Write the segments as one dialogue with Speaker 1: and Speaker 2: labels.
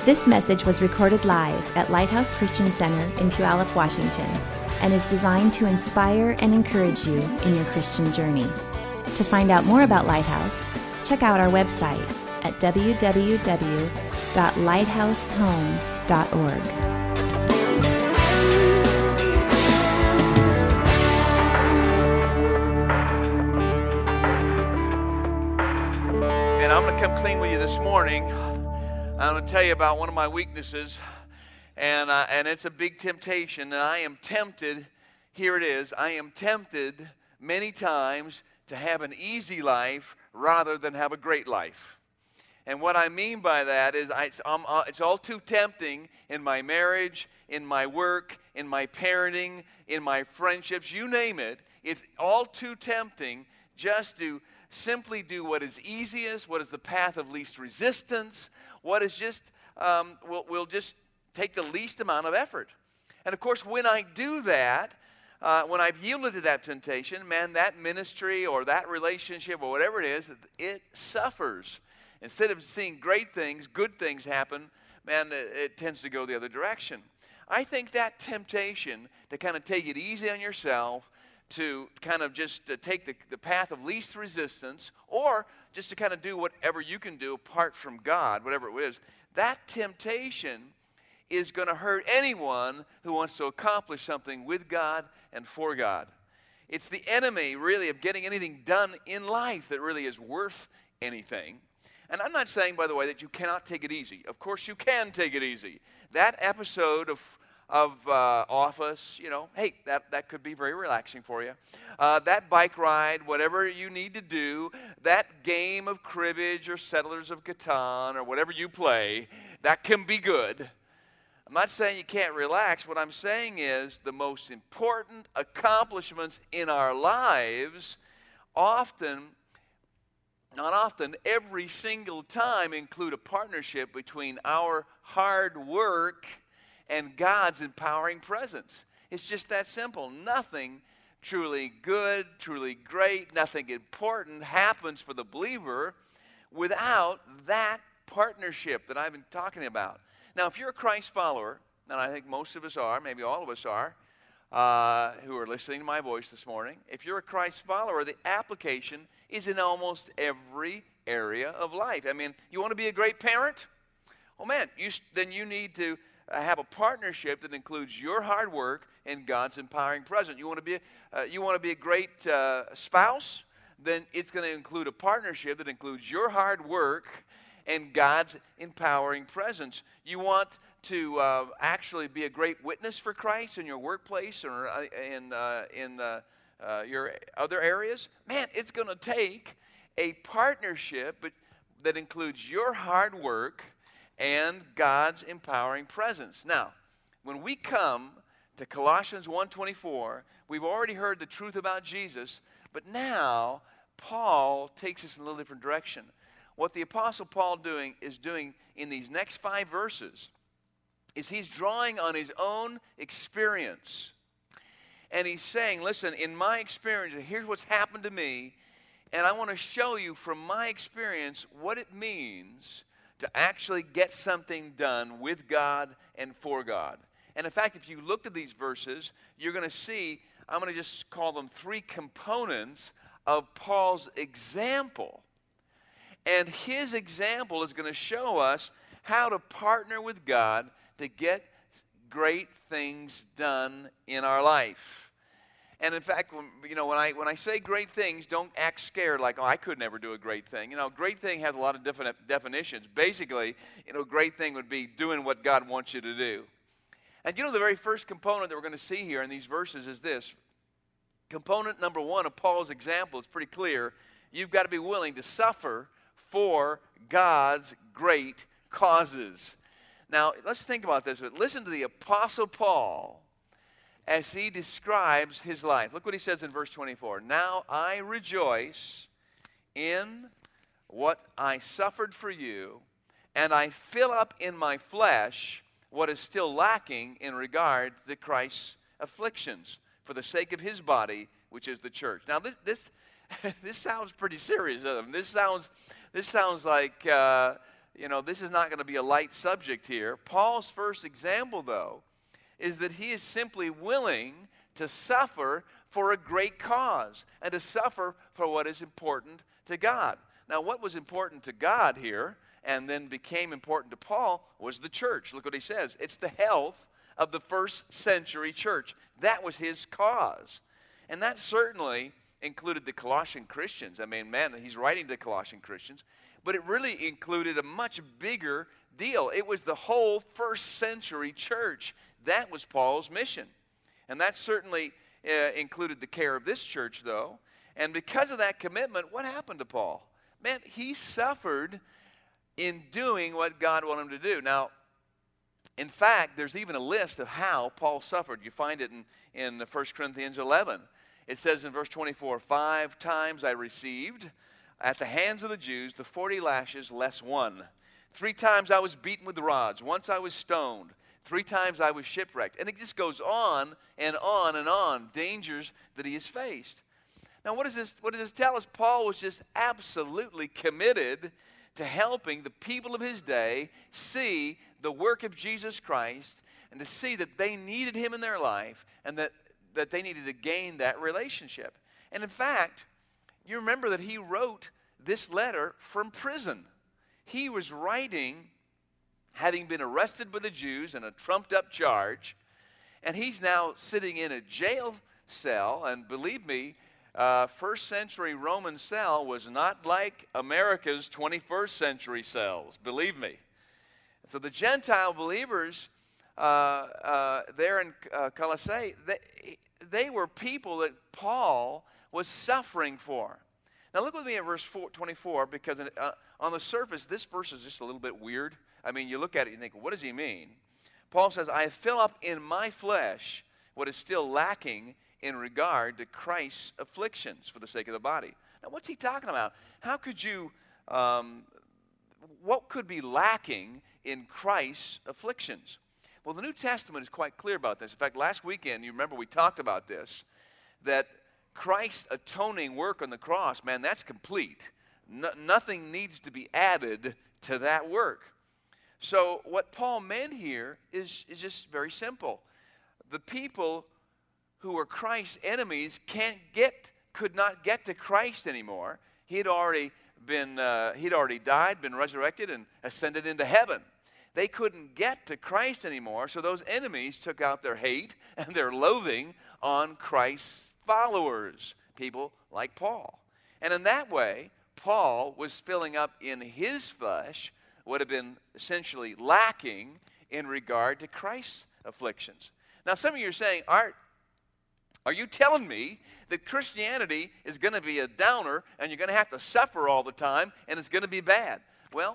Speaker 1: This message was recorded live at Lighthouse Christian Center in Puyallup, Washington, and is designed to inspire and encourage you in your Christian journey. To find out more about Lighthouse, check out our website at www.lighthousehome.org.
Speaker 2: And I'm going to come clean with you this morning. I'm going to tell you about one of my weaknesses, and it's a big temptation. And I am tempted, here it is, I am tempted many times to have an easy life rather than have a great life. And what I mean by that is it's all too tempting in my marriage, in my work, in my parenting, in my friendships, you name it. It's all too tempting just to simply do what is easiest, what is the path of least resistance, what is just, will just take the least amount of effort. And of course, when I do that, when I've yielded to that temptation, man, that ministry or that relationship or whatever it is, it suffers. Instead of seeing great things, good things happen, man, it tends to go the other direction. I think that temptation to kind of take it easy on yourself, to kind of just take the path of least resistance, or just to kind of do whatever you can do apart from God, whatever it is, that temptation is going to hurt anyone who wants to accomplish something with God and for God. It's the enemy, really, of getting anything done in life that really is worth anything. And I'm not saying, by the way, that you cannot take it easy. Of course you can take it easy. That episode of Office, hey, that could be very relaxing for you. That bike ride, whatever you need to do, that game of cribbage or Settlers of Catan or whatever you play, that can be good. I'm not saying you can't relax. What I'm saying is the most important accomplishments in our lives not often, every single time include a partnership between our hard work and God's empowering presence. It's just that simple. Nothing truly good, truly great, nothing important happens for the believer without that partnership that I've been talking about. Now, if you're a Christ follower, and I think most of us are, maybe all of us are, who are listening to my voice this morning, if you're a Christ follower, the application is in almost every area of life. I mean, you want to be a great parent? Oh man, then you need to have a partnership that includes your hard work and God's empowering presence. You want to be a great spouse? Then it's going to include a partnership that includes your hard work and God's empowering presence. You want to actually be a great witness for Christ in your workplace or in your other areas? Man, it's going to take a partnership that includes your hard work and God's empowering presence. Now, when we come to Colossians 1:24, we've already heard the truth about Jesus, but now Paul takes us in a little different direction. What the Apostle Paul is doing in these next 5 verses is he's drawing on his own experience. And he's saying, listen, in my experience, here's what's happened to me, and I want to show you from my experience what it means to actually get something done with God and for God. And in fact, if you looked at these verses, you're going to see, I'm going to just call them 3 components of Paul's example. And his example is going to show us how to partner with God to get great things done in our life. And in fact, when I say great things, don't act scared like, oh, I could never do a great thing. Great thing has a lot of different definitions. Basically, great thing would be doing what God wants you to do. And the very first component that we're going to see here in these verses is this. Component number 1 of Paul's example is pretty clear. You've got to be willing to suffer for God's great causes. Now, let's think about this. Listen to the Apostle Paul as he describes his life. Look what he says in verse 24. Now I rejoice in what I suffered for you, and I fill up in my flesh what is still lacking in regard to Christ's afflictions for the sake of his body, which is the church. Now this sounds pretty serious, doesn't it? This sounds like this is not going to be a light subject here. Paul's first example, though, is that he is simply willing to suffer for a great cause and to suffer for what is important to God. Now, what was important to God here and then became important to Paul was the church. Look what he says. It's the health of the first century church. That was his cause. And that certainly included the Colossian Christians. I mean, man, he's writing to the Colossian Christians. But it really included a much bigger deal. It was the whole first century church. That was Paul's mission. And that certainly included the care of this church, though. And because of that commitment, what happened to Paul? Man, he suffered in doing what God wanted him to do. Now, in fact, there's even a list of how Paul suffered. You find it in 1 Corinthians 11. It says in verse 24, 5 times I received at the hands of the Jews the 40 lashes less one. 3 times I was beaten with rods. Once I was stoned. 3 times I was shipwrecked. And it just goes on and on and on, dangers that he has faced. Now, what does this tell us? Paul was just absolutely committed to helping the people of his day see the work of Jesus Christ and to see that they needed him in their life and that they needed to gain that relationship. And in fact, you remember that he wrote this letter from prison. He was writing, having been arrested by the Jews in a trumped-up charge, and he's now sitting in a jail cell, and believe me, first century Roman cell was not like America's 21st century cells, believe me. So the Gentile believers there in Colossae, they were people that Paul was suffering for. Now look with me at verse 24, because on the surface, this verse is just a little bit weird. I mean, you look at it and think, what does he mean? Paul says, I fill up in my flesh what is still lacking in regard to Christ's afflictions for the sake of the body. Now, what's he talking about? How could you, what could be lacking in Christ's afflictions? Well, the New Testament is quite clear about this. In fact, last weekend, you remember we talked about this, that Christ's atoning work on the cross, man, that's complete. Nothing needs to be added to that work. So what Paul meant here is just very simple. The people who were Christ's enemies could not get to Christ anymore. He'd already died, been resurrected, and ascended into heaven. They couldn't get to Christ anymore, so those enemies took out their hate and their loathing on Christ's followers, people like Paul. And in that way, Paul was filling up in his flesh what had been essentially lacking in regard to Christ's afflictions. Now, some of you are saying, Art, are you telling me that Christianity is going to be a downer and you're going to have to suffer all the time and it's going to be bad? Well,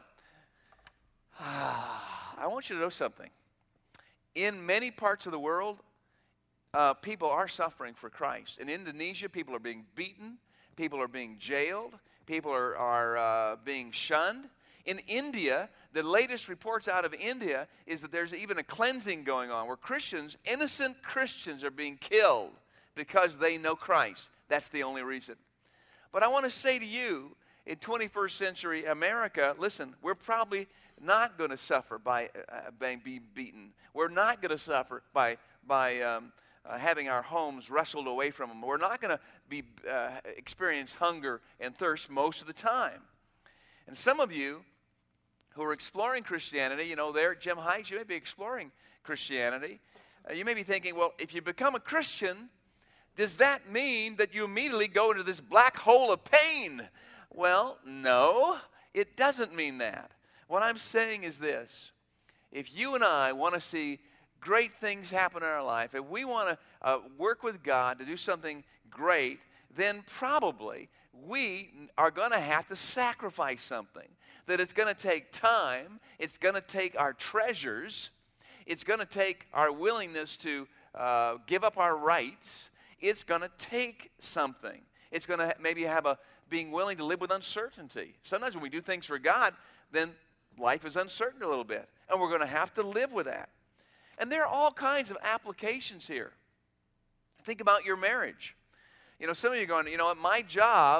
Speaker 2: I want you to know something. In many parts of the world, people are suffering for Christ. In Indonesia, people are being beaten. People are being jailed. People are being shunned. In India, the latest reports out of India is that there's even a cleansing going on where Christians, innocent Christians, are being killed because they know Christ. That's the only reason. But I want to say to you, in 21st century America, listen, we're probably not going to suffer by being beaten. We're not going to suffer by having our homes wrestled away from them. We're not going to experience hunger and thirst most of the time. And some of you who are exploring Christianity, there at Gem Heights, you may be exploring Christianity. You may be thinking, well, if you become a Christian, does that mean that you immediately go into this black hole of pain? Well, no, it doesn't mean that. What I'm saying is this. If you and I want to see great things happen in our life, if we want to work with God to do something great, then probably we are going to have to sacrifice something. That it's going to take time, it's going to take our treasures, it's going to take our willingness to give up our rights. It's going to take something. It's going to maybe have being willing to live with uncertainty. Sometimes when we do things for God, then life is uncertain a little bit, and we're going to have to live with that. And there are all kinds of applications here. Think about your marriage. Some of you are going, my job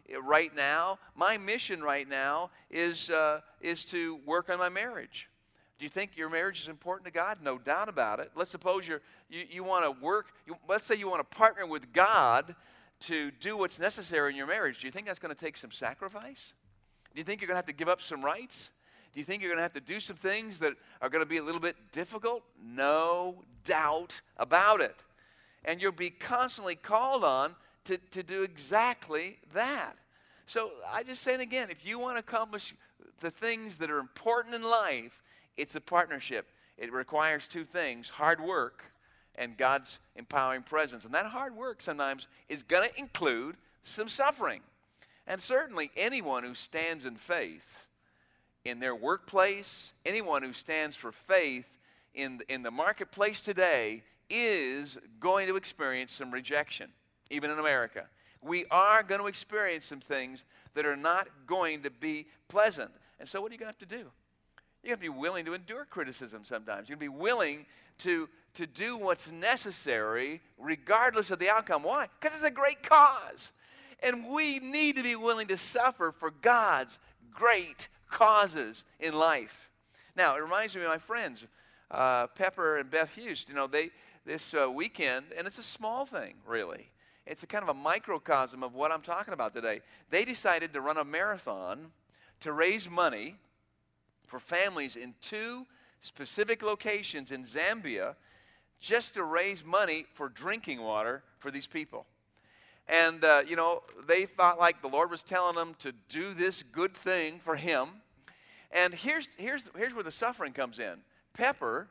Speaker 2: right now, my mission right now is to work on my marriage. Do you think your marriage is important to God? No doubt about it. Let's suppose you want to work. Let's say you want to partner with God to do what's necessary in your marriage. Do you think that's going to take some sacrifice? Do you think you're going to have to give up some rights? Do you think you're going to have to do some things that are going to be a little bit difficult? No doubt about it. And you'll be constantly called on to do exactly that. So I just say it again, if you want to accomplish the things that are important in life, it's a partnership. It requires two things, hard work and God's empowering presence. And that hard work sometimes is going to include some suffering. And certainly anyone who stands in faith in their workplace, anyone who stands for faith in the marketplace today is going to experience some rejection, even in America. We are going to experience some things that are not going to be pleasant. And so what are you going to have to do? You're going to be willing to endure criticism sometimes. You're going to be willing to do what's necessary regardless of the outcome. Why? Because it's a great cause. And we need to be willing to suffer for God's great causes in life. Now, it reminds me of my friends, Pepper and Beth Hughes. You know, this weekend, and it's a small thing, really. It's a kind of a microcosm of what I'm talking about today. They decided to run a marathon to raise money for families in 2 specific locations in Zambia just to raise money for drinking water for these people. And, they thought like the Lord was telling them to do this good thing for him. And here's where the suffering comes in. Pepper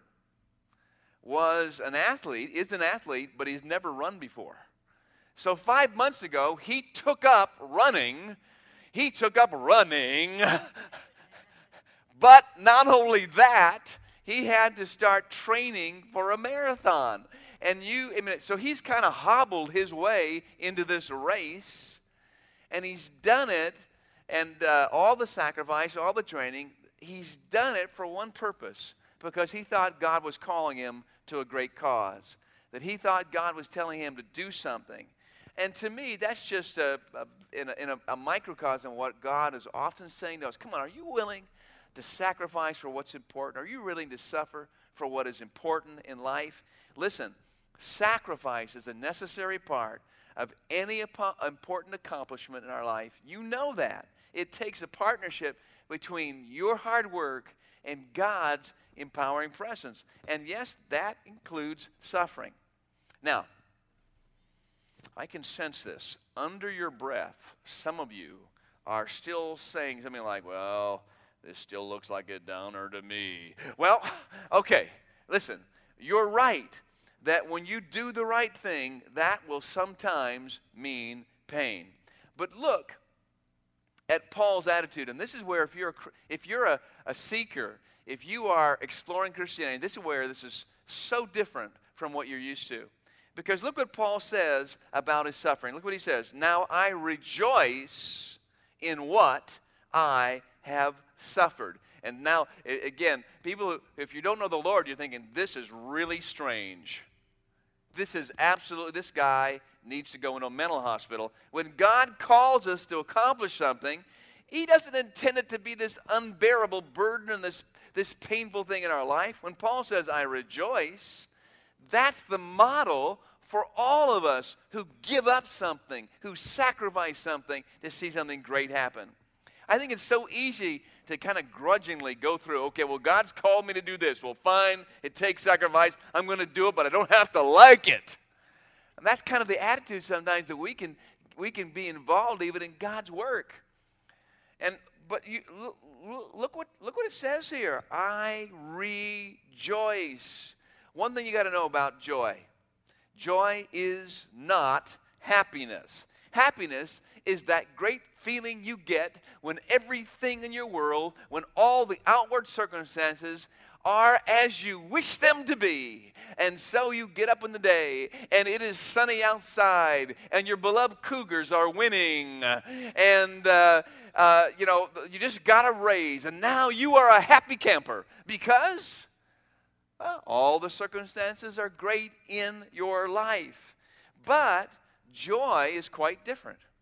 Speaker 2: is an athlete, but he's never run before. So 5 months ago, he took up running. But not only that, he had to start training for a marathon. And so he's kind of hobbled his way into this race, and he's done it, and all the sacrifice, all the training, he's done it for one purpose, because he thought God was calling him to a great cause, that he thought God was telling him to do something. And to me, that's just a microcosm of what God is often saying to us. Come on, are you willing to sacrifice for what's important? Are you willing to suffer for what is important in life? Listen, sacrifice is a necessary part of any important accomplishment in our life. You know that. It takes a partnership between your hard work and God's empowering presence. And yes, that includes suffering. Now, I can sense this. Under your breath, some of you are still saying something like, well, this still looks like a downer to me. Well, okay, listen, you're right that when you do the right thing, that will sometimes mean pain. But look at Paul's attitude, and this is where if you're a seeker, if you are exploring Christianity, this is where this is so different from what you're used to. Because look what Paul says about his suffering. Look what he says. Now I rejoice in what I have suffered. And now, again, people, if you don't know the Lord, you're thinking, this is really strange. This guy needs to go into a mental hospital. When God calls us to accomplish something, he doesn't intend it to be this unbearable burden and this painful thing in our life. When Paul says, I rejoice, that's the model for all of us who give up something, who sacrifice something to see something great happen. I think it's so easy to kind of grudgingly go through, okay, well, God's called me to do this. Well, fine, it takes sacrifice. I'm going to do it, but I don't have to like it. And that's kind of the attitude sometimes that we can be involved even in God's work. But look what it says here. I rejoice. One thing you got to know about joy. Joy is not happiness. Happiness is that great feeling you get when everything in your world, when all the outward circumstances are as you wish them to be. And so you get up in the day, and it is sunny outside, and your beloved Cougars are winning, and you just got a raise, and now you are a happy camper because all the circumstances are great in your life. But joy is quite different.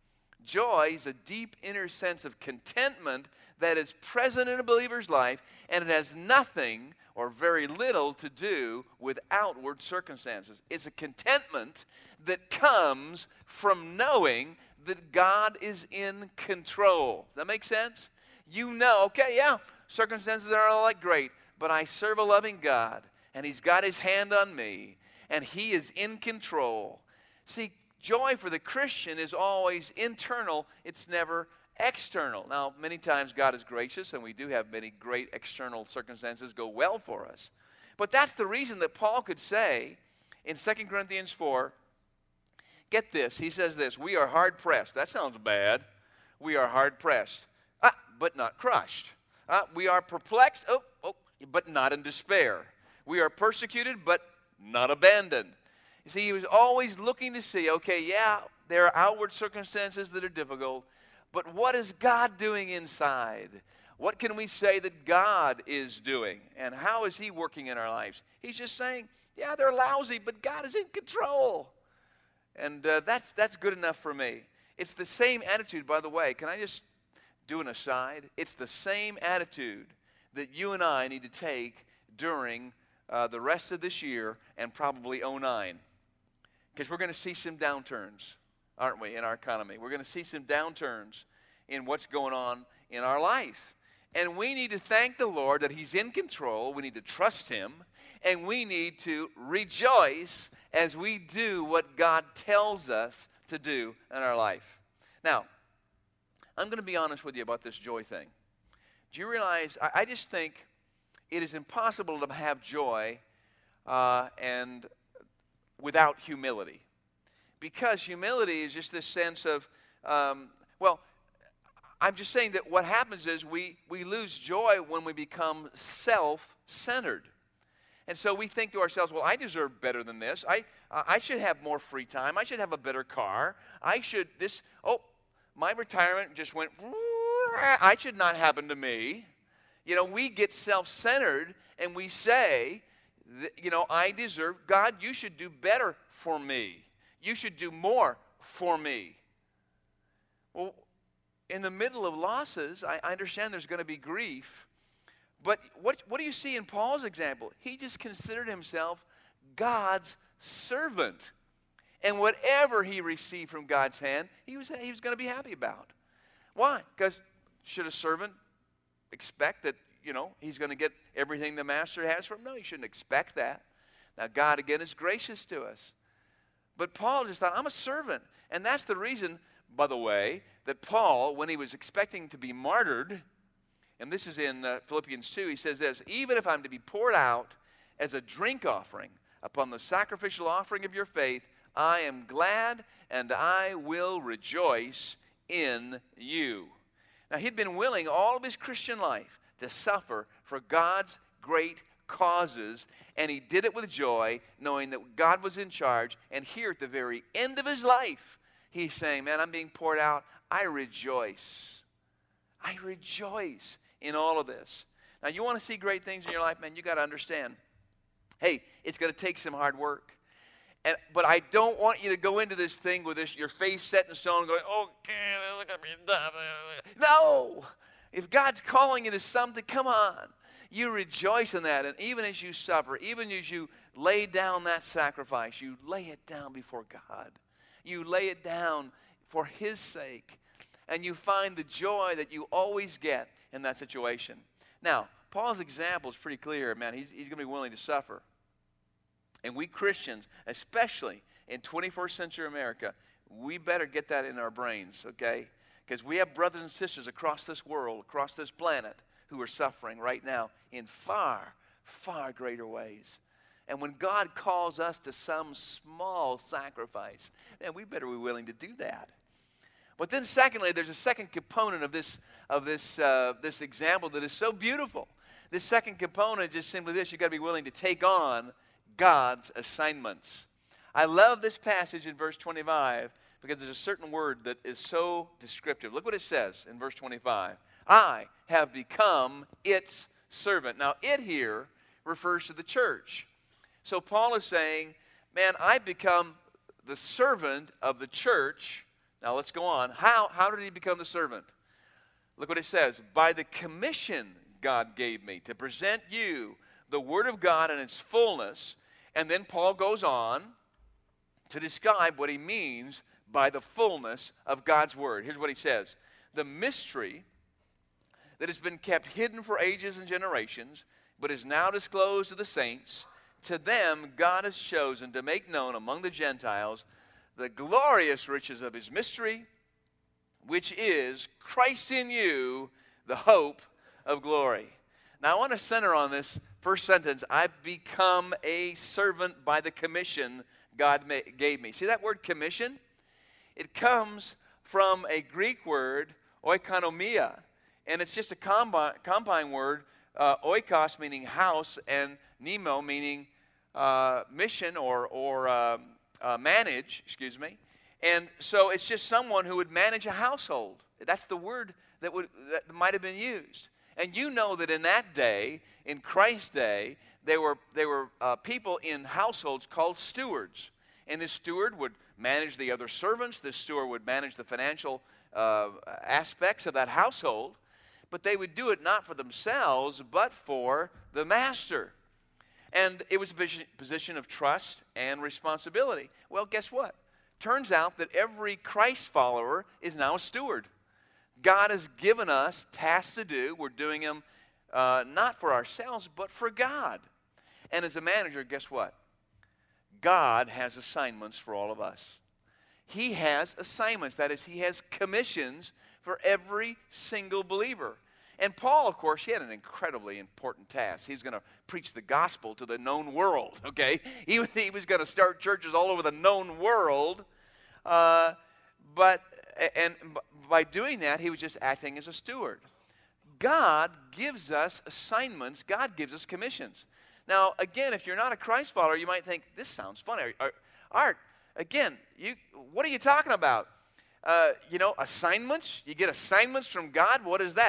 Speaker 2: Joy is a deep inner sense of contentment that is present in a believer's life, and it has nothing or very little to do with outward circumstances. It's a contentment that comes from knowing that God is in control. Does that make sense? You know, okay, yeah, circumstances aren't all that great, but I serve a loving God, and He's got His hand on me, and He is in control. See, joy for the Christian is always internal. It's never external. Now, many times God is gracious, and we do have many great external circumstances go well for us. But that's the reason that Paul could say in 2 Corinthians 4, get this, he says this, we are hard pressed. That sounds bad. We are hard pressed, but not crushed. We are perplexed, but not in despair. We are persecuted, but not abandoned. You see, he was always looking to see, okay, yeah, there are outward circumstances that are difficult, but what is God doing inside? What can we say that God is doing? And how is He working in our lives? He's just saying, yeah, they're lousy, but God is in control. And that's good enough for me. It's the same attitude, by the way. Can I just do an aside? It's the same attitude that you and I need to take during the rest of this year and probably 2009. Because we're going to see some downturns, aren't we, in our economy? We're going to see some downturns in what's going on in our life. And we need to thank the Lord that He's in control. We need to trust Him. And we need to rejoice as we do what God tells us to do in our life. Now, I'm going to be honest with you about this joy thing. Do you realize, I just think it is impossible to have joy and without humility. Because humility is just this sense of, I'm just saying that what happens is we lose joy when we become self-centered. And so we think to ourselves, well, I deserve better than this. I should have more free time. I should have a better car. My retirement just went, I should not happen to me. You know, we get self-centered and we say, I deserve, God, you should do better for me. You should do more for me. Well, in the middle of losses, I understand there's going to be grief. But what do you see in Paul's example? He just considered himself God's servant. And whatever he received from God's hand, he was going to be happy about. Why? Because should a servant expect that, he's going to get everything the master has from him? No, he shouldn't expect that. Now, God, again, is gracious to us. But Paul just thought, I'm a servant. And that's the reason, by the way, that Paul, when he was expecting to be martyred, and this is in Philippians 2, he says this, even if I'm to be poured out as a drink offering upon the sacrificial offering of your faith, I am glad and I will rejoice in you. Now, he'd been willing all of his Christian life to suffer for God's great causes, and he did it with joy, knowing that God was in charge. And here at the very end of his life, he's saying, man, I'm being poured out. I rejoice. I rejoice in all of this. Now, you want to see great things in your life, man, you got to understand, hey, it's going to take some hard work. But I don't want you to go into this thing with your face set in stone going, okay, look at me. No. If God's calling you to something, come on. You rejoice in that. And even as you suffer, even as you lay down that sacrifice, you lay it down before God. You lay it down for His sake. And you find the joy that you always get in that situation. Now, Paul's example is pretty clear, man. He's going to be willing to suffer. And we Christians, especially in 21st century America, we better get that in our brains, okay? Because we have brothers and sisters across this world, across this planet, who are suffering right now in far, far greater ways. And when God calls us to some small sacrifice, man, we better be willing to do that. But then secondly, there's a second component of this example that is so beautiful. This second component is just simply this: you've got to be willing to take on God's assignments. I love this passage in verse 25 because there's a certain word that is so descriptive. Look what it says in verse 25. I have become its servant. Now, it here refers to the church. So Paul is saying, man, I've become the servant of the church. Now let's go on. How did he become the servant? Look what it says. By the commission God gave me to present you the Word of God in its fullness. And then Paul goes on to describe what he means by the fullness of God's Word. Here's what he says. The mystery that has been kept hidden for ages and generations, but is now disclosed to the saints, to them God has chosen to make known among the Gentiles the glorious riches of his mystery, which is Christ in you, the hope of glory. Now I want to center on this first sentence. I've become a servant by the commission God gave me. See that word commission? It comes from a Greek word, oikonomia. And it's just a combine word, oikos meaning house, and nemo meaning mission or manage, And so it's just someone who would manage a household. That's the word that might have been used. And you know that in that day, in Christ's day, there were people in households called stewards. And this steward would manage the other servants. This steward would manage the financial aspects of that household. But they would do it not for themselves, but for the master. And it was a position of trust and responsibility. Well, guess what? Turns out that every Christ follower is now a steward. God has given us tasks to do. We're doing them not for ourselves, but for God. And as a manager, guess what? God has assignments for all of us. He has assignments. That is, he has commissions for every single believer. And Paul, of course, he had an incredibly important task. He was going to preach the gospel to the known world, okay? He was going to start churches all over the known world. But by doing that, he was just acting as a steward. God gives us assignments. God gives us commissions. Now, again, if you're not a Christ follower, you might think, this sounds funny. Art, again, what are you talking about? Assignments? You get assignments from God? What is that?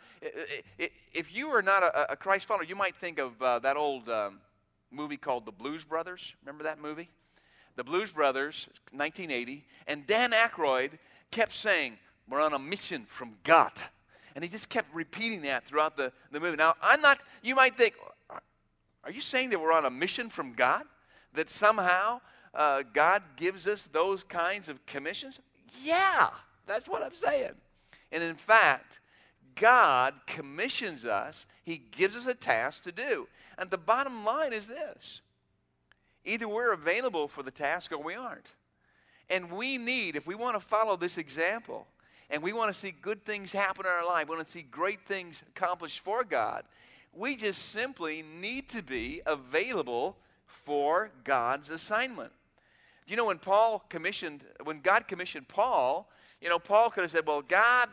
Speaker 2: If you are not a Christ follower, you might think of that old movie called The Blues Brothers. Remember that movie? The Blues Brothers, 1980, and Dan Aykroyd kept saying, we're on a mission from God. And he just kept repeating that throughout the movie. Now, you might think, are you saying that we're on a mission from God? That somehow God gives us those kinds of commissions? Yeah, that's what I'm saying. And in fact, God commissions us. He gives us a task to do. And the bottom line is this. Either we're available for the task or we aren't. And we need, if we want to follow this example, and we want to see good things happen in our life, we want to see great things accomplished for God, we just simply need to be available for God's assignment. You know, when God commissioned Paul, Paul could have said, well, God,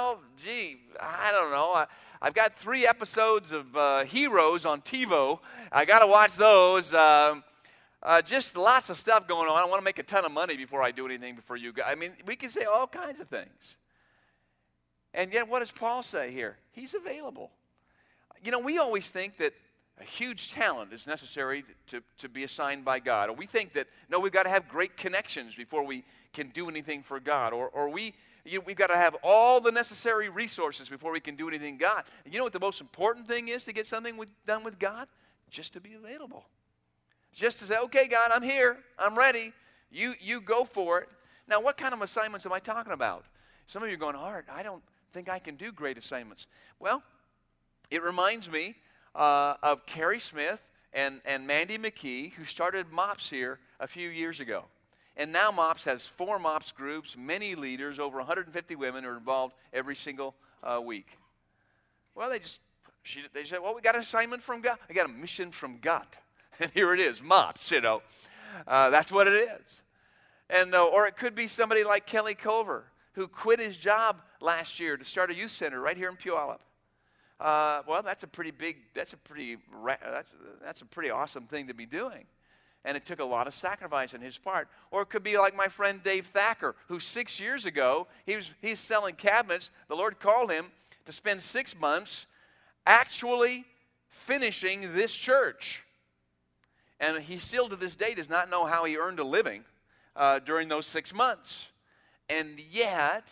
Speaker 2: I don't know. I've got 3 episodes of Heroes on TiVo. I got to watch those. Just lots of stuff going on. I want to make a ton of money before I do anything for you guys. I mean, we can say all kinds of things. And yet, what does Paul say here? He's available. We always think that a huge talent is necessary to be assigned by God. Or we think that, no, we've got to have great connections before we can do anything for God. Or we've got to have all the necessary resources before we can do anything God. And you know what the most important thing is to get something done with God? Just to be available. Just to say, okay, God, I'm here. I'm ready. You go for it. Now, what kind of assignments am I talking about? Some of you are going, Art, I don't think I can do great assignments. Well, it reminds me of Carrie Smith and Mandy McKee, who started MOPS here a few years ago. And now MOPS has 4 MOPS groups, many leaders, over 150 women are involved every single week. Well, they said, well, we got an assignment from God. I got a mission from God. And here it is, MOPS, That's what it is. And or it could be somebody like Kelly Culver, who quit his job last year to start a youth center right here in Puyallup. Well, that's a pretty awesome thing to be doing. And it took a lot of sacrifice on his part. Or it could be like my friend Dave Thacker, who 6 years ago, he's selling cabinets. The Lord called him to spend 6 months actually finishing this church. And he still to this day does not know how he earned a living during those 6 months. And yet,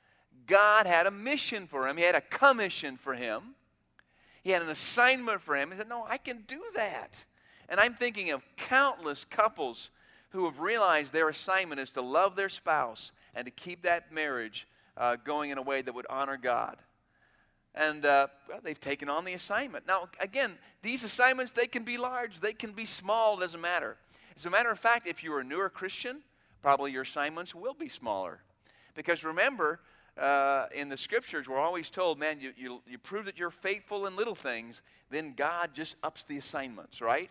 Speaker 2: God had a mission for him. He had a commission for him. He had an assignment for him. He said, no, I can do that. And I'm thinking of countless couples who have realized their assignment is to love their spouse and to keep that marriage going in a way that would honor God. And well, they've taken on the assignment. Now, again, these assignments, they can be large. They can be small. It doesn't matter. As a matter of fact, if you're a newer Christian, probably your assignments will be smaller. Because remember, in the Scriptures, we're always told, man, you prove that you're faithful in little things, then God just ups the assignments, right?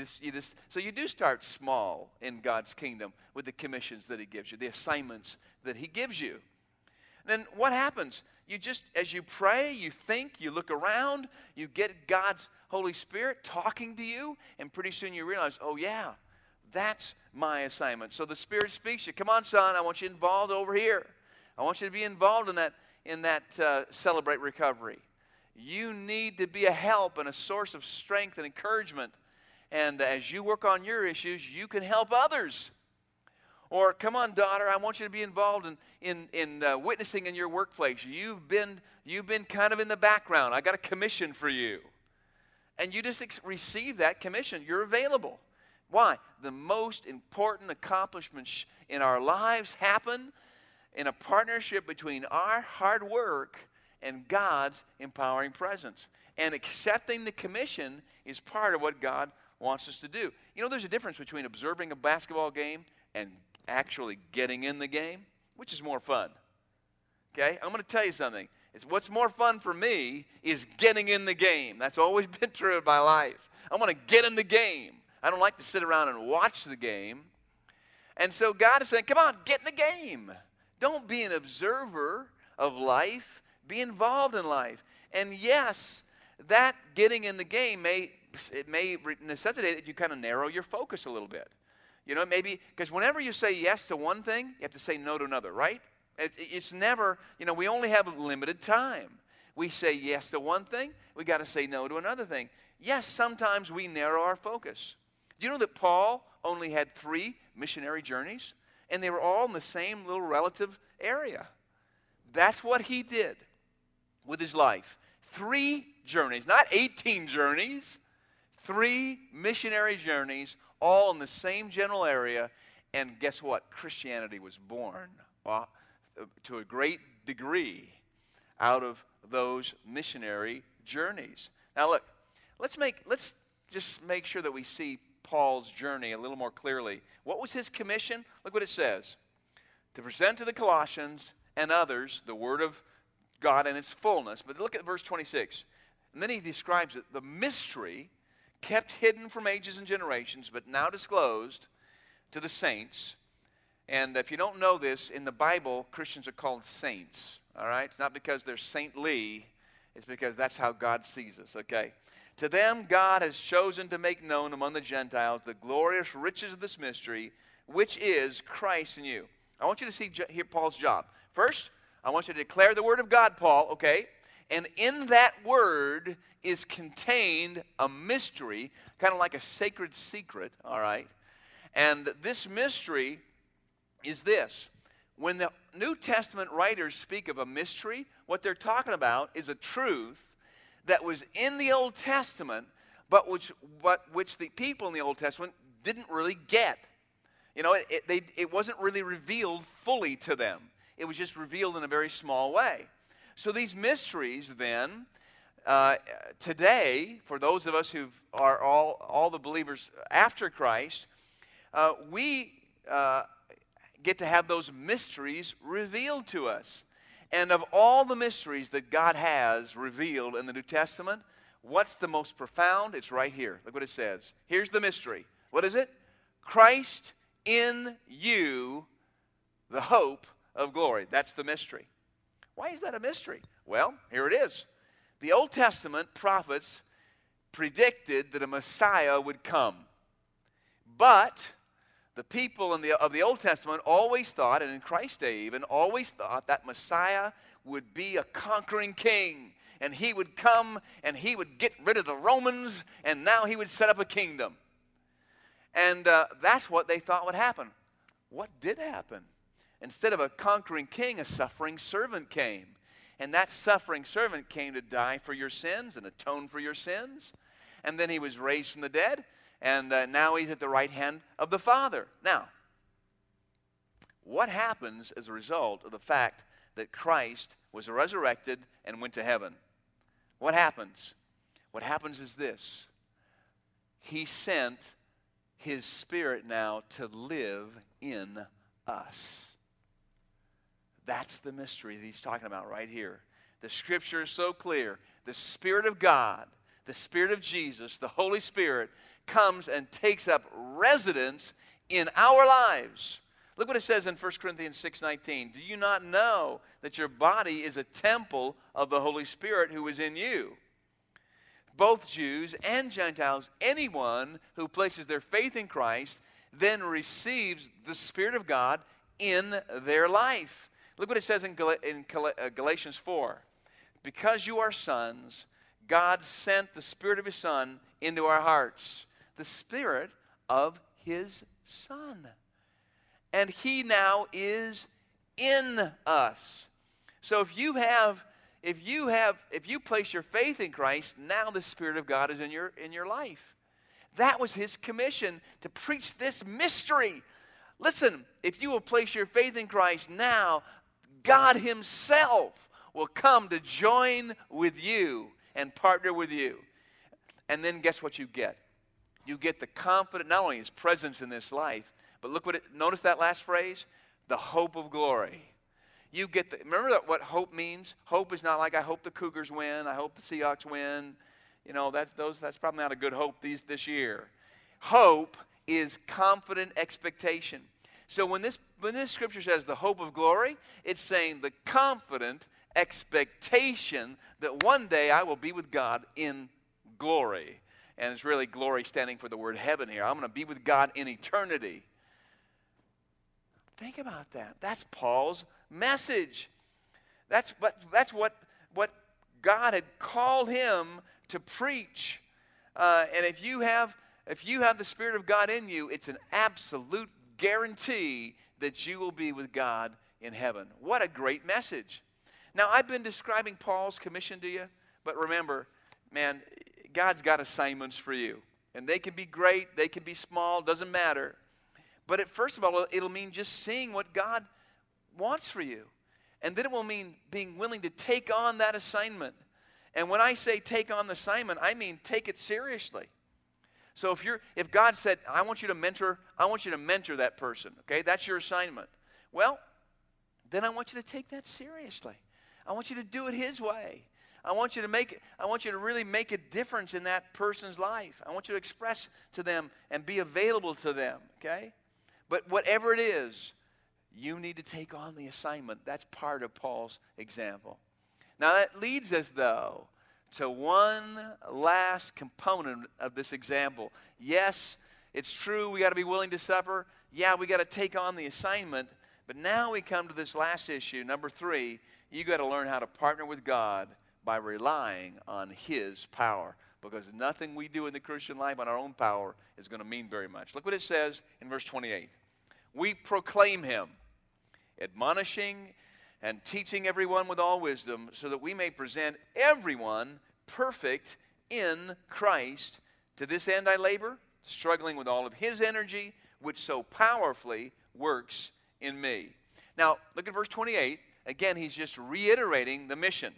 Speaker 2: So you do start small in God's kingdom with the commissions that he gives you, the assignments that he gives you. Then what happens? You just, as you pray, you think, you look around, you get God's Holy Spirit talking to you, and pretty soon you realize, oh yeah, that's my assignment. So the Spirit speaks to you. Come on, son, I want you involved over here. I want you to be involved in that Celebrate Recovery. You need to be a help and a source of strength and encouragement. And as you work on your issues, you can help others. Or, come on, daughter, I want you to be involved in witnessing in your workplace. You've been kind of in the background. I got a commission for you. And you just receive that commission. You're available. Why? The most important accomplishments in our lives happen in a partnership between our hard work and God's empowering presence. And accepting the commission is part of what God wants us to do. You know, there's a difference between observing a basketball game and actually getting in the game. Which is more fun? Okay? I'm going to tell you something. What's more fun for me is getting in the game. That's always been true in my life. I want to get in the game. I don't like to sit around and watch the game. And so God is saying, come on, get in the game. Don't be an observer of life. Be involved in life. And yes, that getting in the game may necessitate that you kind of narrow your focus a little bit. You know, maybe, because whenever you say yes to one thing, you have to say no to another, right? It's never, you know, we only have limited time. We say yes to one thing, we got to say no to another thing. Yes, sometimes we narrow our focus. Do you know that Paul only had 3 missionary journeys? And they were all in the same little relative area. That's what he did with his life. 3 journeys, not 18 journeys. 3 missionary journeys, all in the same general area. And guess what? Christianity was born, well, to a great degree, out of those missionary journeys. Now look, let's just make sure that we see Paul's journey a little more clearly. What was his commission? Look what it says. To present to the Colossians and others the word of God in its fullness. But look at verse 26. And then he describes it, the mystery kept hidden from ages and generations, but now disclosed to the saints. And if you don't know this, in the Bible, Christians are called saints. All right? It's not because they're saintly. It's because that's how God sees us, okay? To them, God has chosen to make known among the Gentiles the glorious riches of this mystery, which is Christ in you. I want you to see here Paul's job. First, I want you to declare the word of God, Paul, okay? And in that word is contained a mystery, kind of like a sacred secret, all right? And this mystery is this. When the New Testament writers speak of a mystery, what they're talking about is a truth that was in the Old Testament, but which the people in the Old Testament didn't really get. You know, it wasn't really revealed fully to them. It was just revealed in a very small way. So these mysteries then, today, for those of us who are all the believers after Christ, we get to have those mysteries revealed to us. And of all the mysteries that God has revealed in the New Testament, what's the most profound? It's right here. Look what it says. Here's the mystery. What is it? Christ in you, the hope of glory. That's the mystery. Why is that a mystery? Well, here it is. The Old Testament prophets predicted that a Messiah would come. But the people of the Old Testament always thought, and in Christ's day even, always thought that Messiah would be a conquering king. And he would come and he would get rid of the Romans, and now he would set up a kingdom. And that's what they thought would happen. What did happen? Instead of a conquering king, a suffering servant came. And that suffering servant came to die for your sins and atone for your sins. And then he was raised from the dead, and now he's at the right hand of the Father. Now, what happens as a result of the fact that Christ was resurrected and went to heaven? What happens? What happens is this. He sent his Spirit now to live in us. That's the mystery that he's talking about right here. The Scripture is so clear. The Spirit of God, the Spirit of Jesus, the Holy Spirit, comes and takes up residence in our lives. Look what it says in 1 Corinthians 6:19. Do you not know that your body is a temple of the Holy Spirit who is in you? Both Jews and Gentiles, anyone who places their faith in Christ, then receives the Spirit of God in their life. Look what it says in Galatians 4. Because you are sons, God sent the Spirit of His Son into our hearts, the Spirit of His Son. And He now is in us. So if you place your faith in Christ, now the Spirit of God is in your life. That was His commission, to preach this mystery. Listen, if you will place your faith in Christ now, God Himself will come to join with you and partner with you. And then guess what you get? You get the confident, not only His presence in this life, but notice that last phrase, the hope of glory. You get remember what hope means? Hope is not like I hope the Cougars win, I hope the Seahawks win. You know, that's probably not a good hope this year. Hope is confident expectation. So when this Scripture says the hope of glory, it's saying the confident expectation that one day I will be with God in glory. And it's really glory standing for the word heaven here. I'm going to be with God in eternity. Think about that. That's Paul's message. That's what God had called him to preach. And if you have the Spirit of God in you, it's an absolute guarantee that you will be with God in heaven. What a great message. Now, I've been describing Paul's commission to you, but remember, man, God's got assignments for you. And they can be great, they can be small, doesn't matter. But first of all, it'll mean just seeing what God wants for you. And then it will mean being willing to take on that assignment. And when I say take on the assignment, I mean take it seriously. So if God said, I want you to mentor that person, okay? That's your assignment. Well, then I want you to take that seriously. I want you to do it His way. I want you to really make a difference in that person's life. I want you to express to them and be available to them, okay? But whatever it is, you need to take on the assignment. That's part of Paul's example. Now that leads us, though, to one last component of this example. Yes, it's true we got to be willing to suffer. Yeah, we got to take on the assignment. But now we come to this last issue, number 3. You got to learn how to partner with God by relying on His power. Because nothing we do in the Christian life on our own power is going to mean very much. Look what it says in verse 28. We proclaim Him, admonishing and teaching everyone with all wisdom, so that we may present everyone perfect in Christ. To this end I labor, struggling with all of His energy, which so powerfully works in me. Now, look at verse 28. Again, he's just reiterating the mission.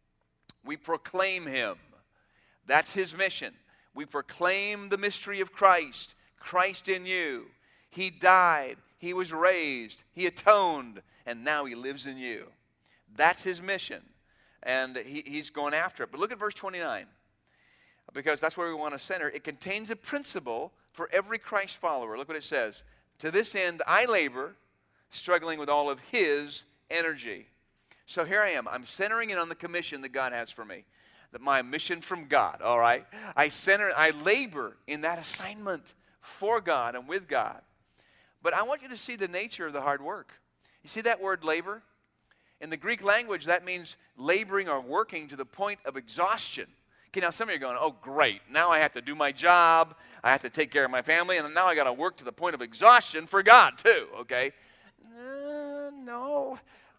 Speaker 2: We proclaim Him. That's His mission. We proclaim the mystery of Christ, Christ in you. He died, He was raised, He atoned, and now He lives in you. That's His mission, and He's going after it. But look at verse 29, because that's where we want to center. It contains a principle for every Christ follower. Look what it says. To this end I labor, struggling with all of His energy. So here I am. I'm centering in on the commission that God has for me. My mission from God, all right? I labor in that assignment for God and with God. But I want you to see the nature of the hard work. You see that word labor? In the Greek language, that means laboring or working to the point of exhaustion. Okay, now some of you are going, oh, great. Now I have to do my job. I have to take care of my family. And now I got to work to the point of exhaustion for God, too, okay? no.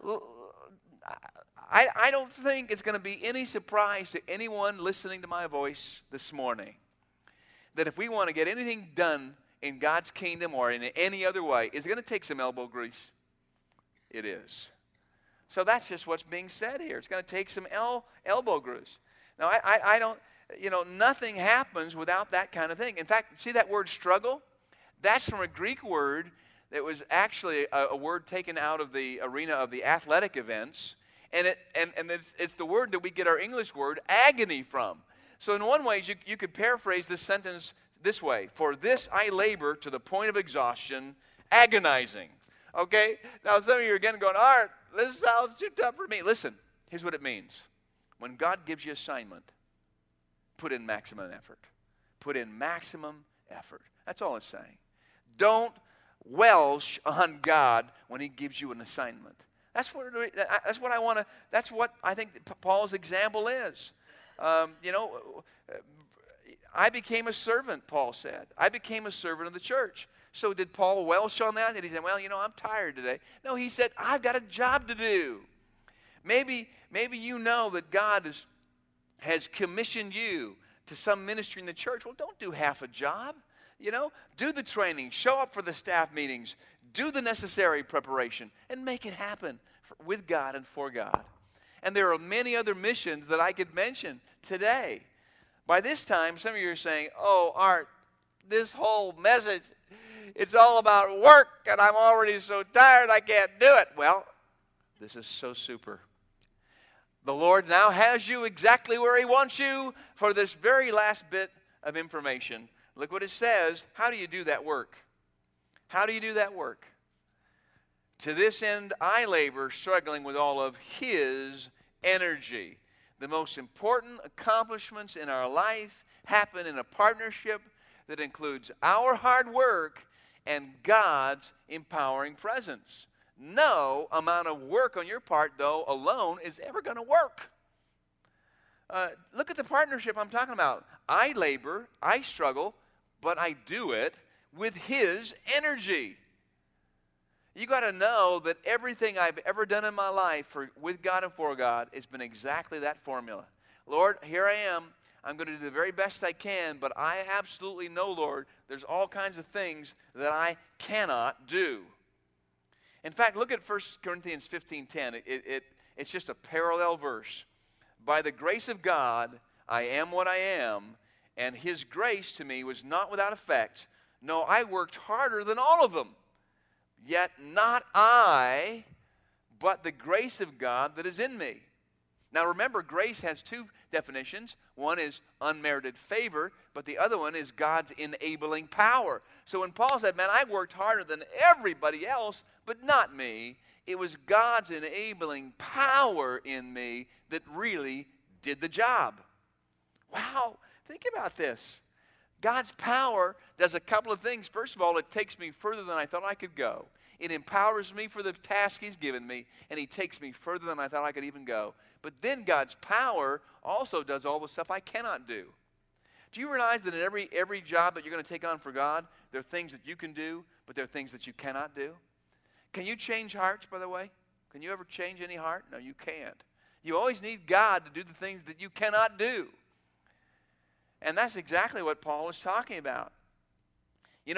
Speaker 2: I don't think it's going to be any surprise to anyone listening to my voice this morning that if we want to get anything done in God's kingdom or in any other way, it's going to take some elbow grease. It is. So that's just what's being said here. It's going to take some elbow grease. Now, I don't, nothing happens without that kind of thing. In fact, see that word struggle? That's from a Greek word that was actually a word taken out of the arena of the athletic events. And it's the word that we get our English word agony from. So in one way, you could paraphrase this sentence this way: for this I labor to the point of exhaustion, agonizing. Okay? Now some of you are again going, Art, this sounds too tough for me. Listen, here's what it means. When God gives you assignment, put in maximum effort. Put in maximum effort. That's all it's saying. Don't welsh on God when he gives you an assignment. That's what I think Paul's example is. I became a servant, Paul said. I became a servant of the church. So did Paul welsh on that? Did he say, well, I'm tired today? No, he said, I've got a job to do. Maybe you know that God has commissioned you to some ministry in the church. Well, don't do half a job. Do the training, show up for the staff meetings, do the necessary preparation, and make it happen with God and for God. And there are many other missions that I could mention today. By this time, some of you are saying, oh, Art, this whole message, it's all about work, and I'm already so tired I can't do it. Well, this is so super. The Lord now has you exactly where he wants you for this very last bit of information. Look what it says. How do you do that work? How do you do that work? To this end I labor, struggling with all of his energy. The most important accomplishments in our life happen in a partnership that includes our hard work and God's empowering presence. No amount of work on your part, though, alone is ever going to work. Look at the partnership I'm talking about. I labor, I struggle, but I do it with his energy. You got to know that everything I've ever done in my life with God and for God has been exactly that formula. Lord, here I am. I'm going to do the very best I can, but I absolutely know, Lord, there's all kinds of things that I cannot do. In fact, look at 1 Corinthians 15:10. It's just a parallel verse. By the grace of God, I am what I am, and his grace to me was not without effect. No, I worked harder than all of them. Yet not I, but the grace of God that is in me. Now remember, grace has two definitions. One is unmerited favor, but the other one is God's enabling power. So when Paul said, man, I worked harder than everybody else, but not me, it was God's enabling power in me that really did the job. Wow, think about this. God's power does a couple of things. First of all, it takes me further than I thought I could go. It empowers me for the task he's given me, and he takes me further than I thought I could even go. But then God's power also does all the stuff I cannot do. Do you realize that in every job that you're going to take on for God, there are things that you can do, but there are things that you cannot do? Can you change hearts, by the way? Can you ever change any heart? No, you can't. You always need God to do the things that you cannot do. And that's exactly what Paul was talking about. When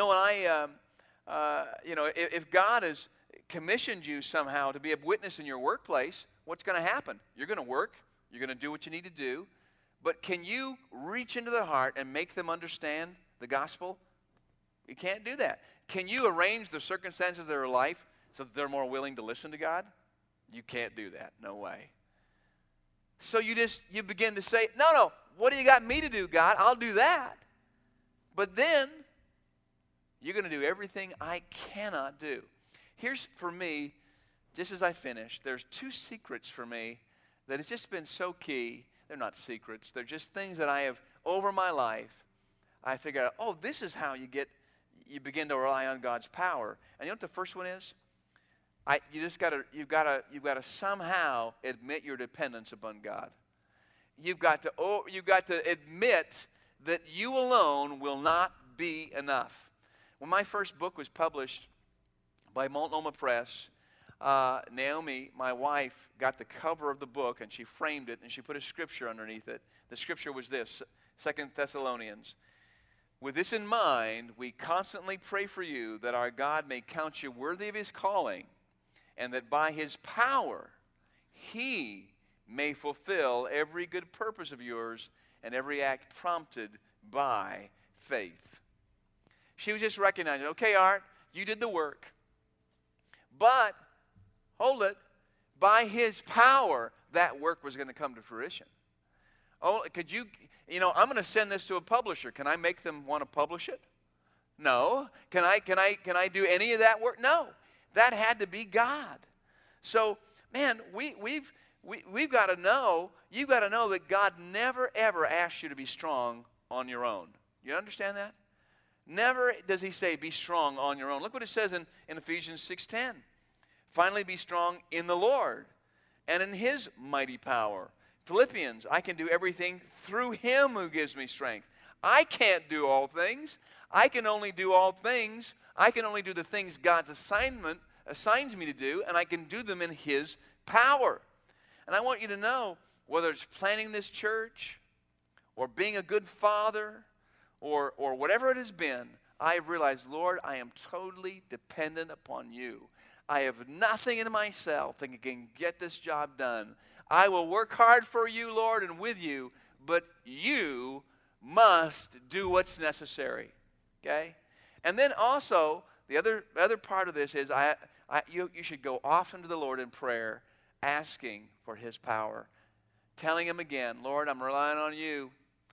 Speaker 2: if God has commissioned you somehow to be a witness in your workplace, what's going to happen? You're going to work. You're going to do what you need to do. But can you reach into their heart and make them understand the gospel? You can't do that. Can you arrange the circumstances of their life so that they're more willing to listen to God? You can't do that. No way. So you begin to say, no, what do you got me to do, God? I'll do that. But then you're going to do everything I cannot do. Here's, for me, just as I finish, there's two secrets for me that has just been so key. They're not secrets. They're just things that I have, over my life, I figured out, this is how you begin to rely on God's power. And you know what the first one is? You've got to somehow admit your dependence upon God. You've got to admit that you alone will not be enough. When my first book was published by Multnomah Press, Naomi, my wife, got the cover of the book, and she framed it, and she put a scripture underneath it. The scripture was this, 2 Thessalonians. With this in mind, we constantly pray for you that our God may count you worthy of his calling, and that by his power he may fulfill every good purpose of yours and every act prompted by faith. She was just recognizing, okay, Art, you did the work, but, hold it, by his power, that work was going to come to fruition. Oh, could you, I'm going to send this to a publisher. Can I make them want to publish it? No. Can I do any of that work? No. That had to be God. So, man, we've got to know, you've got to know that God never, ever asks you to be strong on your own. You understand that? Never does he say, be strong on your own. Look what it says in Ephesians 6:10. Finally, be strong in the Lord and in his mighty power. Philippians, I can do everything through him who gives me strength. I can't do all things. I can only do all things. I can only do the things God's assigns me to do, and I can do them in his power. And I want you to know, whether it's planning this church or being a good father or whatever it has been, I have realized, Lord, I am totally dependent upon you. I have nothing in myself that can get this job done. I will work hard for you, Lord, and with you, but you must do what's necessary. Okay? And then also, the other part of this is you should go often to the Lord in prayer, asking for his power, telling him again, Lord, I'm relying on you.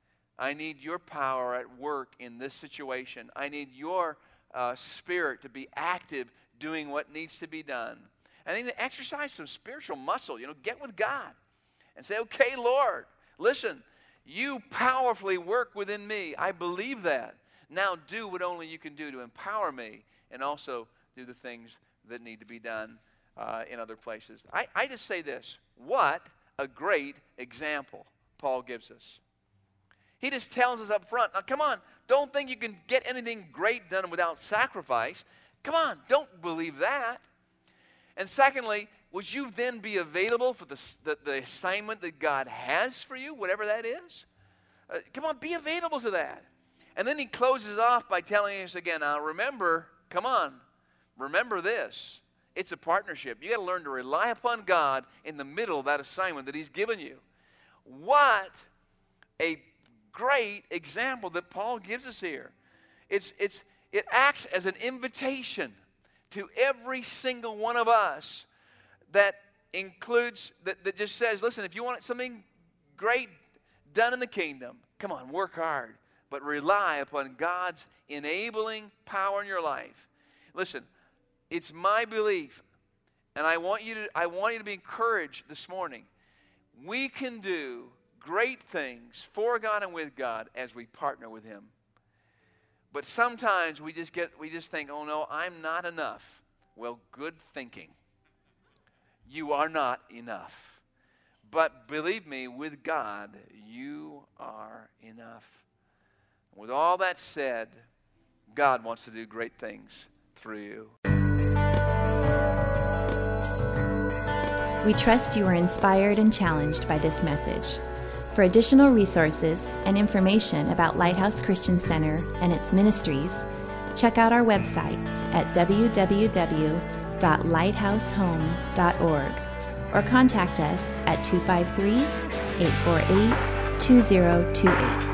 Speaker 2: I need your power at work in this situation. I need your spirit to be active doing what needs to be done. And then to exercise some spiritual muscle, get with God and say, okay, Lord, listen, you powerfully work within me. I believe that. Now do what only you can do to empower me and also do the things that need to be done in other places. I just say this, what a great example Paul gives us. He just tells us up front, now come on, don't think you can get anything great done without sacrifice. Come on, don't believe that. And secondly, would you then be available for the assignment that God has for you, whatever that is? Come on, be available to that. And then he closes off by telling us again, now remember, come on, remember this. It's a partnership. You got to learn to rely upon God in the middle of that assignment that he's given you. What a great example that Paul gives us here. It acts as an invitation to every single one of us that includes, that just says, listen, if you want something great done in the kingdom, come on, work hard, but rely upon God's enabling power in your life. Listen, it's my belief, and I want you to be encouraged this morning. We can do great things for God and with God as we partner with him. But sometimes we just think, oh no, I'm not enough. Well, good thinking. You are not enough. But believe me, with God, you are enough. With all that said, God wants to do great things through you.
Speaker 1: We trust you are inspired and challenged by this message. For additional resources and information about Lighthouse Christian Center and its ministries, check out our website at www.lighthousehome.org or contact us at 253-848-2028.